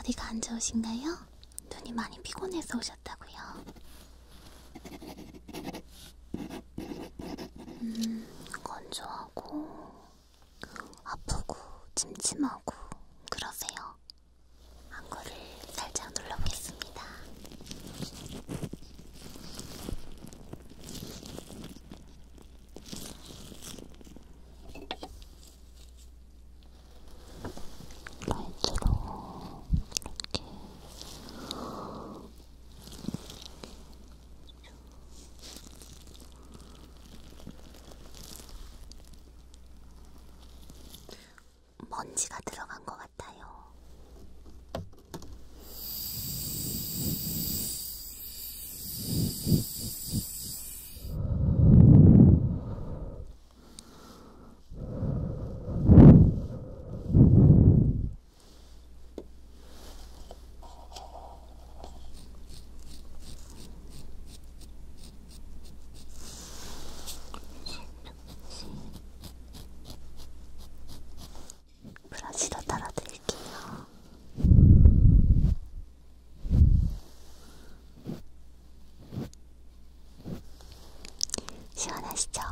어디가 안 좋으신가요? 눈이 많이 피곤해서 오셨다고요. 건조하고 아프고 찜찜하고 그러세요. 안구를 살짝 눌러보겠습니다. 라이트로 이렇게 먼지가 들어간 것 같아요. 브러쉬로 털어드릴게요. 시원하시죠?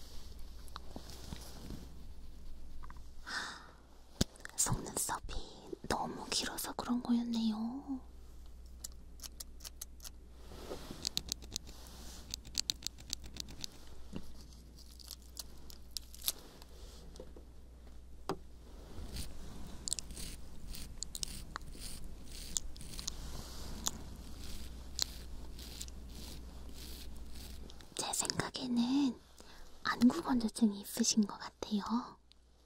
속눈썹이 너무 길어서 그런 거였네요. 제 생각에는 안구 건조증이 있으신 것 같아요.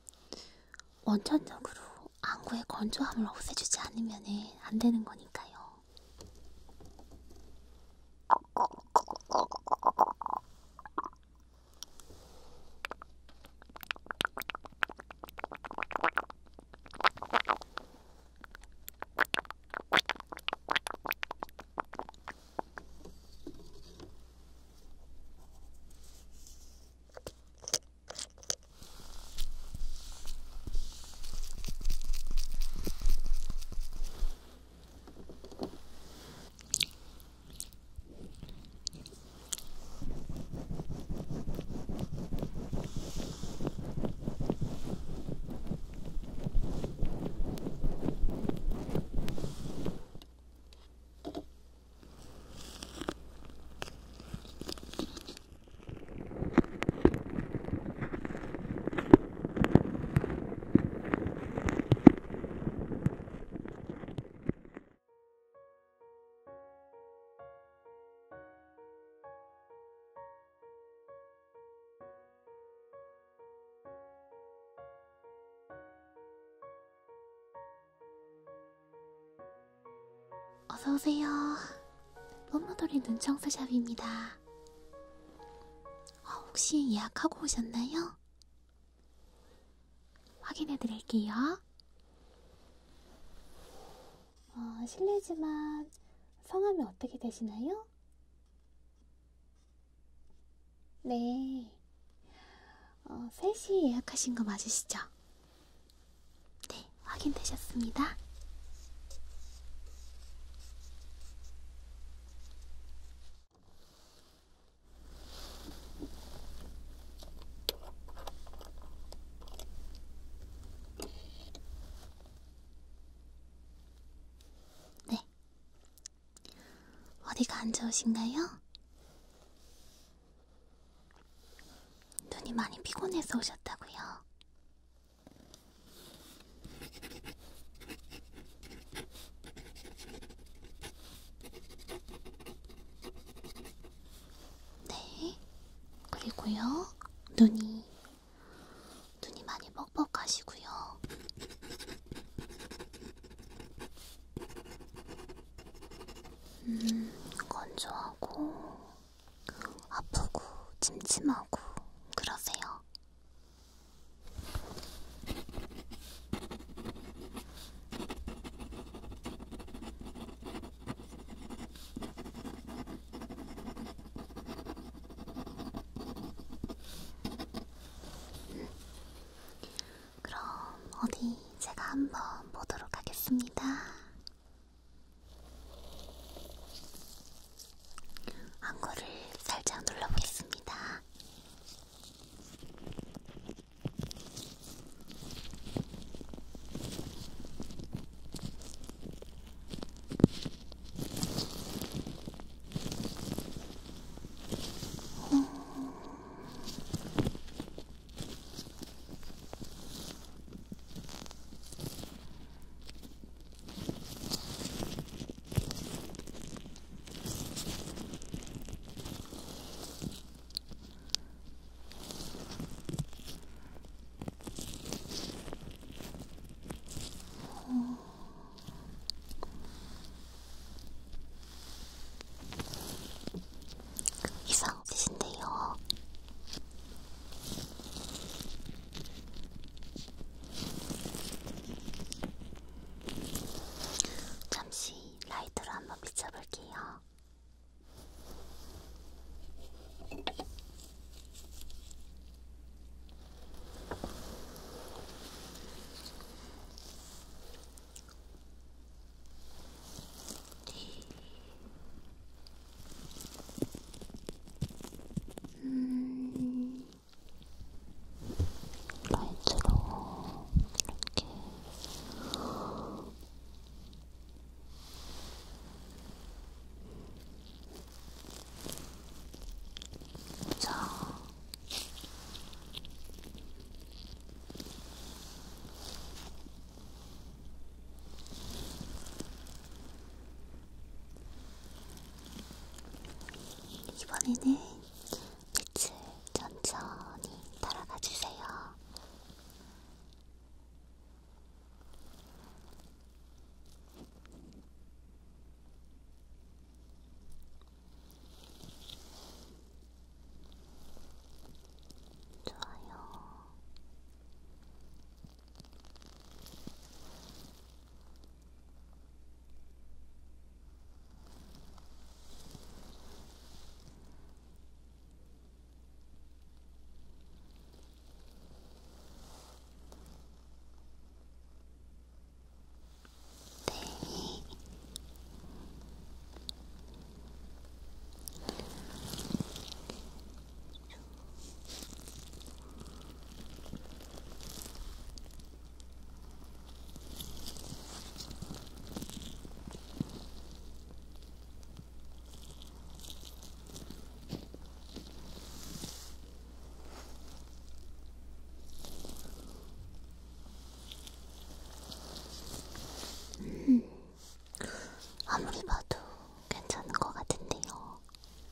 원천적으로 안구의 건조함을 없애주지 않으면 안 되는 거니까요. 어서오세요. 뽀모도리 눈청소샵입니다. 혹시 예약하고 오셨나요? 확인해드릴게요. 실례지만 성함이 어떻게 되시나요? 네. 3시 예약하신 거 맞으시죠? 네, 확인되셨습니다. 네. 어디가 안 좋으신가요? 눈이 많이 피곤해서 오셨다고요. 네. 그리고요, 눈이 많이 뻑뻑하시고요. 건조하고 아프고 찜찜하고 그러세요. 그럼 어디 제가 한번 보도록 하겠습니다. 이번에는 빛을 천천히 따라가 주세요. 좋아요. 네. 아무리 봐도 괜찮은 것 같은데요.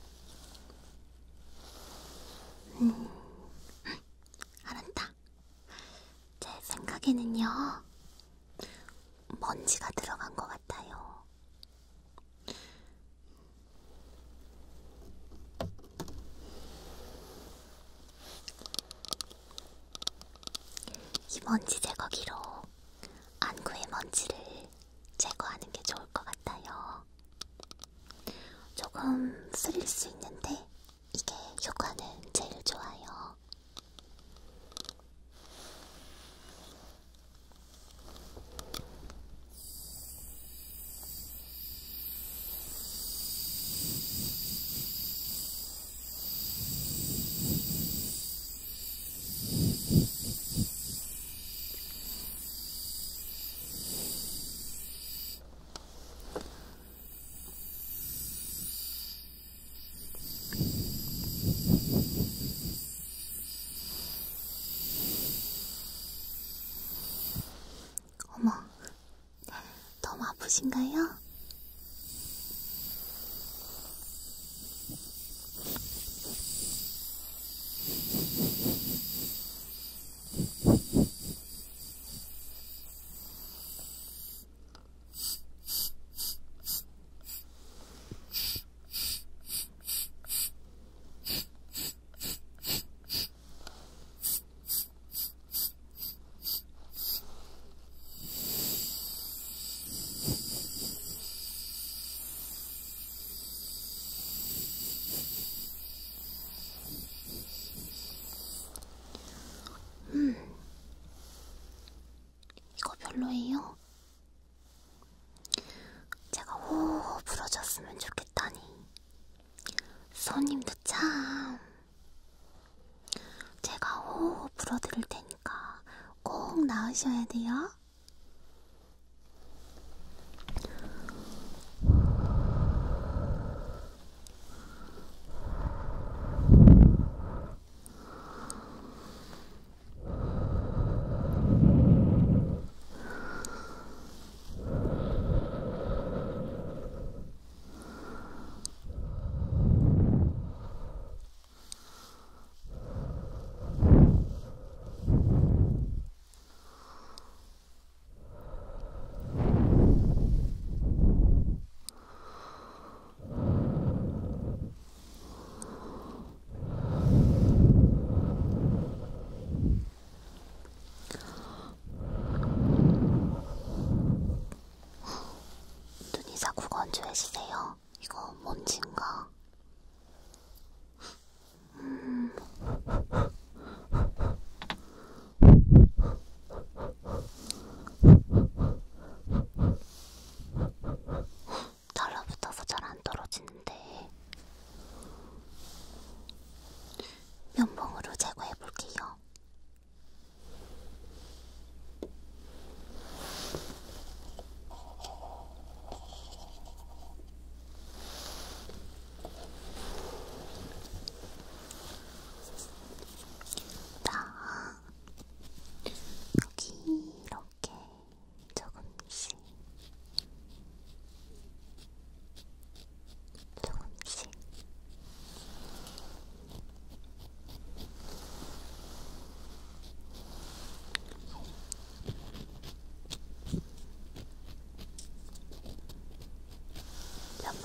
알았다. 제 생각에는요, 먼지가 들어간 것 같아요. 이 먼지 제거기로 안구의 먼지를 제거하는 게 좋을 것 같아요. 조금 쓰릴 수 있는데 이게 효과는 제일 좋아요. 어머, 너무 아프신가요? 이거 별로예요? 제가 호호 부러졌으면 좋겠다니. 손님도 참. 제가 호호 불어드릴 테니까 꼭 나으셔야 돼요. 눈이 자꾸 건조해지세요. 이거 먼지인가? 달라붙어서 잘 안 떨어지는데 면봉으로 제거해 볼게요.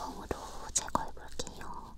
뚜껑으로 제거해 볼게요.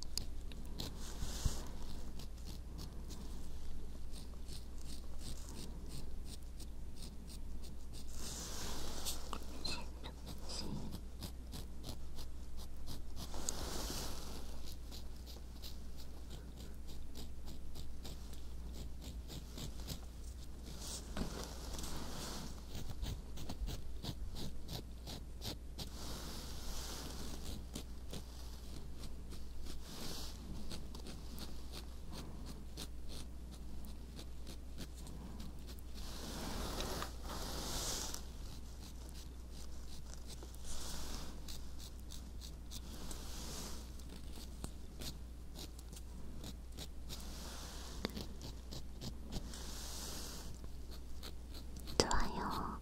좋아요.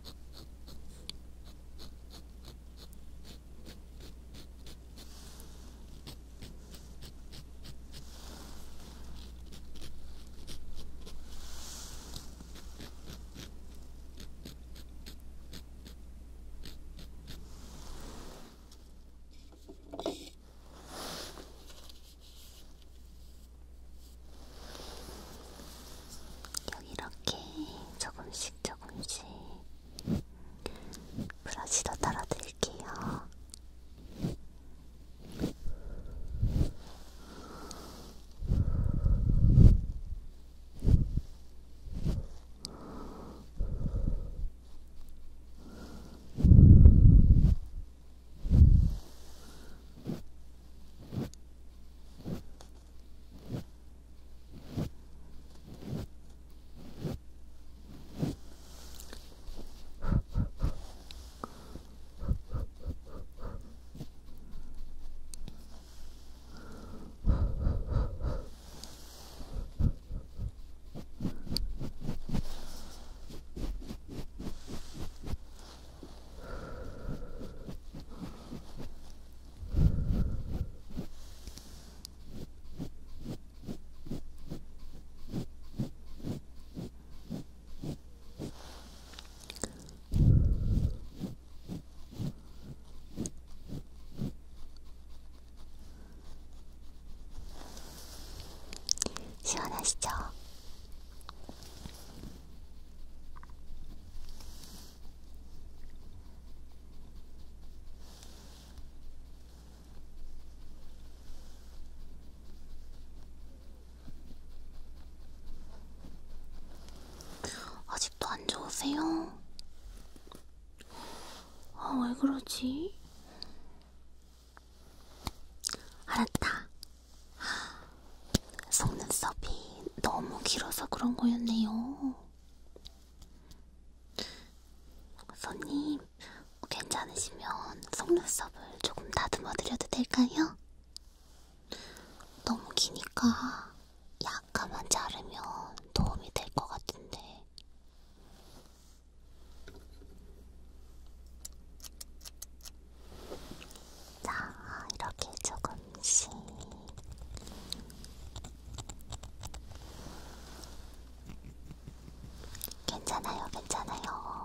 여기 이렇게 조금씩 브러쉬도 달아드릴게요. 시원하시죠? 아직도 안 좋으세요? 아, 왜 그러지? 알았다. 속눈썹이 너무 길어서 그런 거였네요. 손님, 괜찮으시면 속눈썹을 조금 다듬어 드려도 될까요? 너무 기니까 약간만 자르면 도움이 될 것 같은데. 자, 이렇게 조금씩. 괜찮아요, 괜찮아요.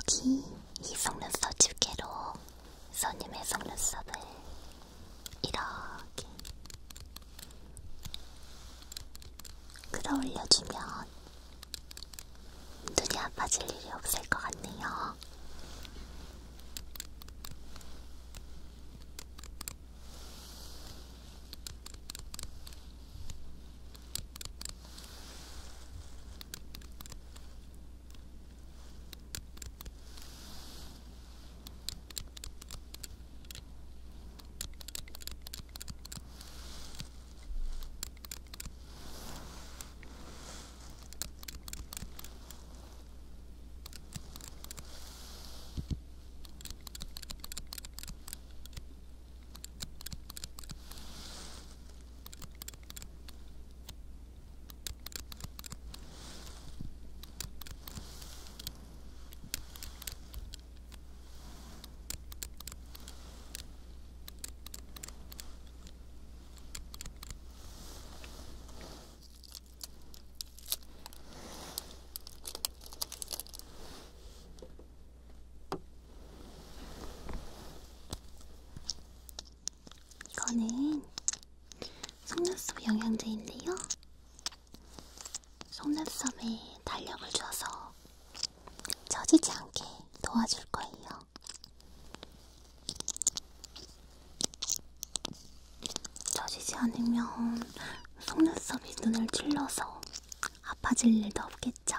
여기 이 속눈썹 집게로 손님의 속눈썹을 이렇게 끌어올려주면 눈이 아파질 일이 없을 것 같네요. 이거는 속눈썹 영양제인데요. 속눈썹에 탄력을 줘서 처지지 않게 도와줄 거예요. 처지지 않으면 속눈썹이 눈을 찔러서 아파질 일도 없겠죠.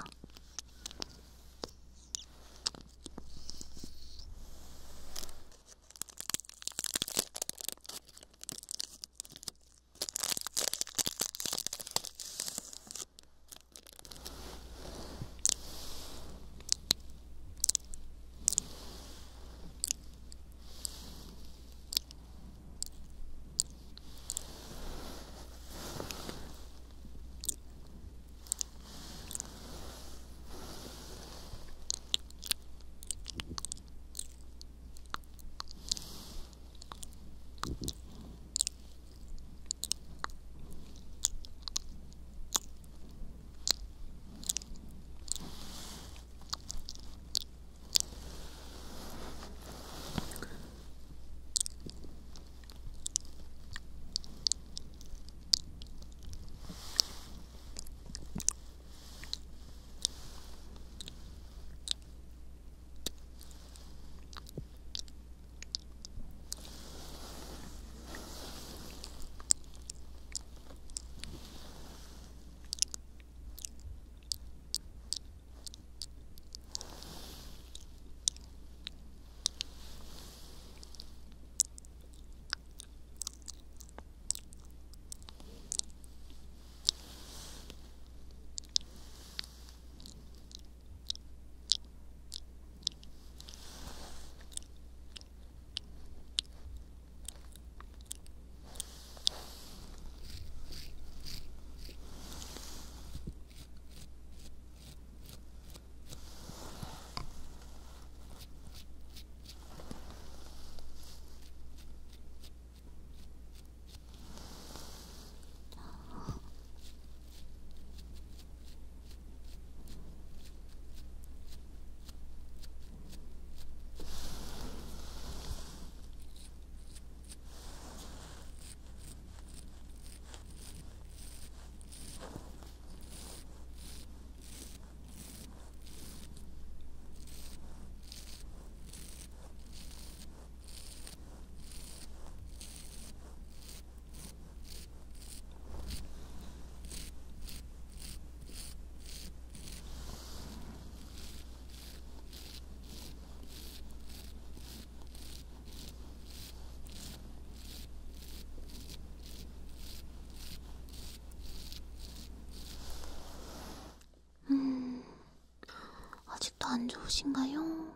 아직도 안 좋으신가요?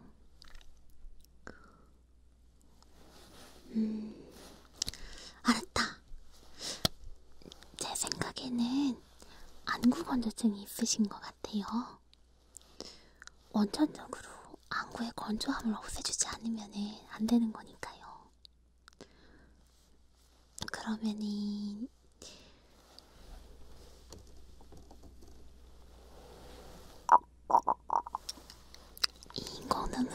알았다. 제 생각에는 안구 건조증이 있으신 것 같아요. 원천적으로 안구의 건조함을 없애주지 않으면 안 되는 거니까요. 그러면은 이거는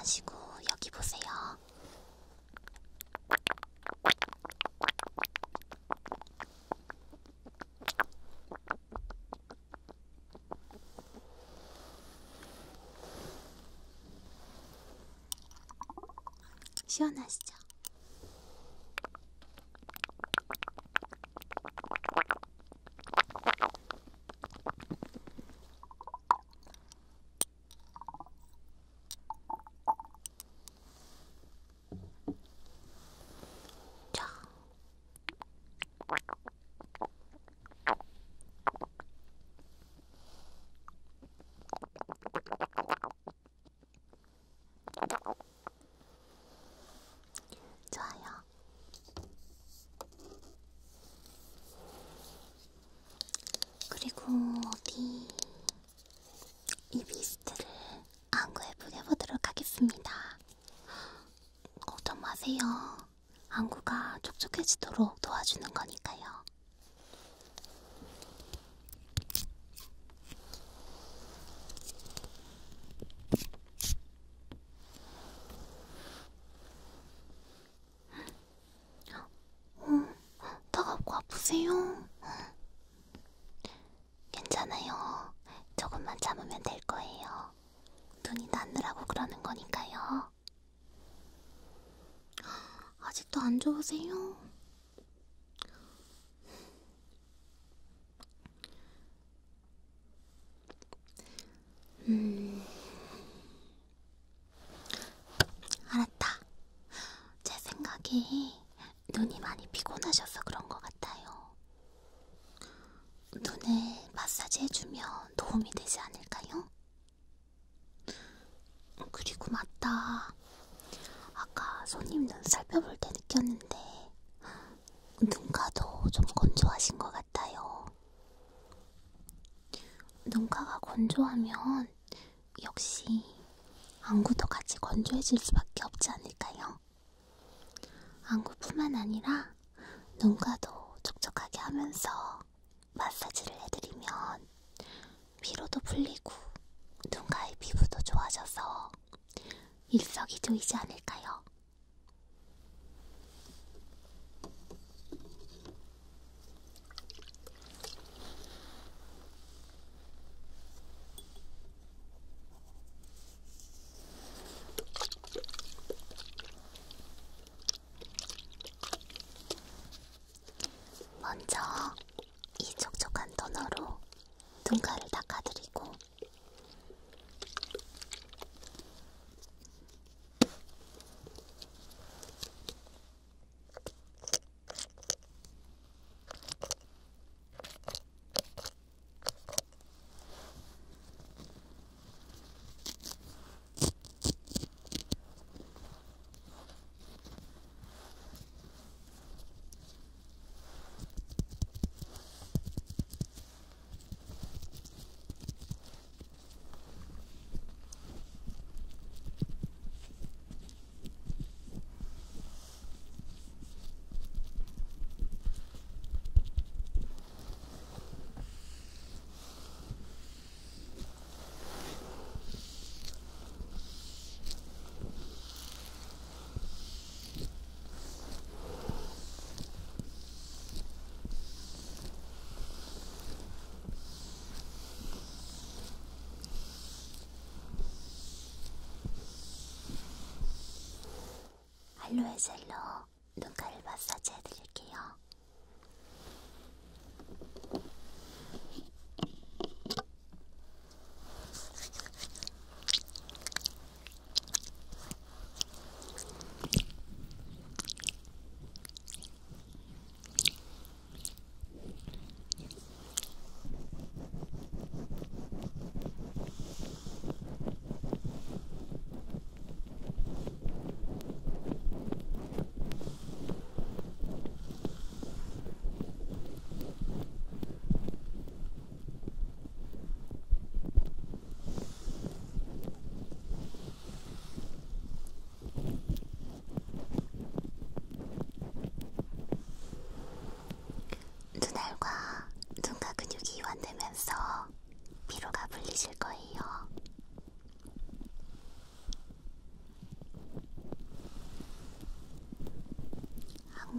마시고 여기 보세요. 시원하시죠? 자. 좋아요. 그리고 어디 이 미스트를 안구에 뿌려보도록 하겠습니다. 걱정 마세요. 안구가 촉촉해지도록 도와주는 거니까요. 따갑고 아프세요? 괜찮아요. 조금만 참으면 될 거예요. 눈이 낫느라고 그러는 거니까요. 아직도 안 좋으세요? 알았다. 제 생각에 눈이 많이 피곤하셔서 그런 것 같아요. 눈을 마사지 해주면 도움이 되지 않을까요? 그리고 맞다. 아까 손님 눈 살펴볼 때 느꼈는데 눈가도 좀 건조하신 것 같아요. 눈가가 건조하면 역시 안구도 같이 건조해질 수밖에 없지 않을까요? 안구뿐만 아니라 눈가도 촉촉하게 하면서 마사지를 해드리면 피로도 풀리고 눈가의 피부도 좋아져서 일석이조이지 않을까요? 먼저 이 촉촉한 토너로 눈가를 닦아드리고 알로에 젤로 눈가를 마사지 해드릴게요.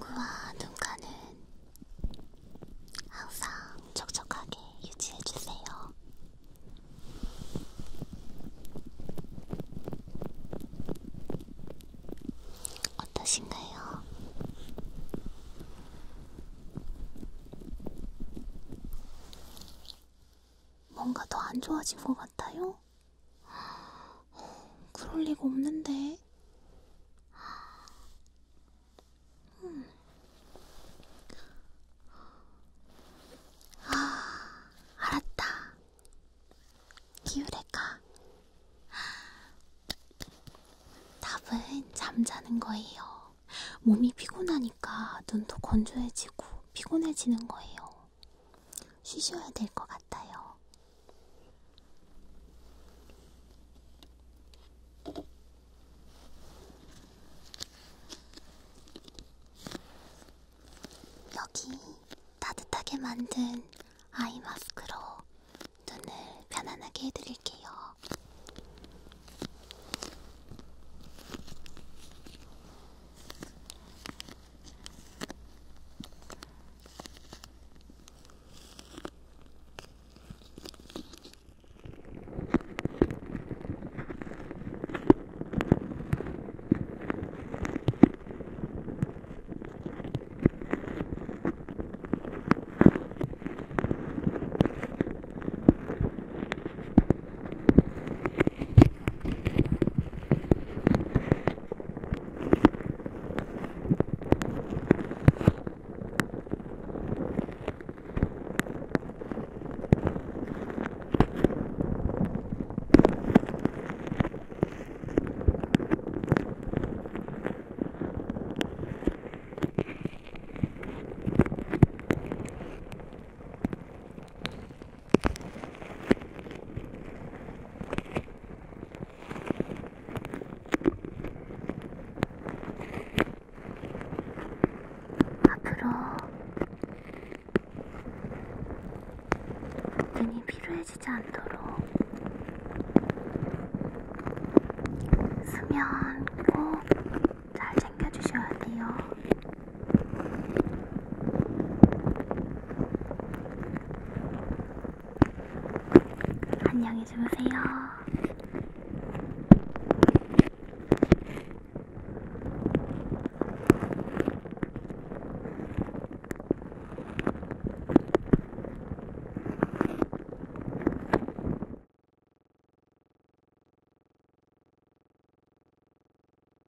얼굴과 눈가는 항상 촉촉하게 유지해주세요. 어떠신가요? 뭔가 더 안 좋아진 것 같아요? 그럴 리가 없는데. 알았다. 기우레카. 답은 잠자는 거예요. 몸이 피곤하니까 눈도 건조해지고 피곤해지는 거예요. 쉬셔야 될 것 같아요. 여기 따뜻하게 만든 아이 마스크로 눈을 편안하게 해드릴게요. 눈이 피로해지지 않도록 수면 꼭 잘 챙겨주셔야 돼요. 안녕히 주무세요.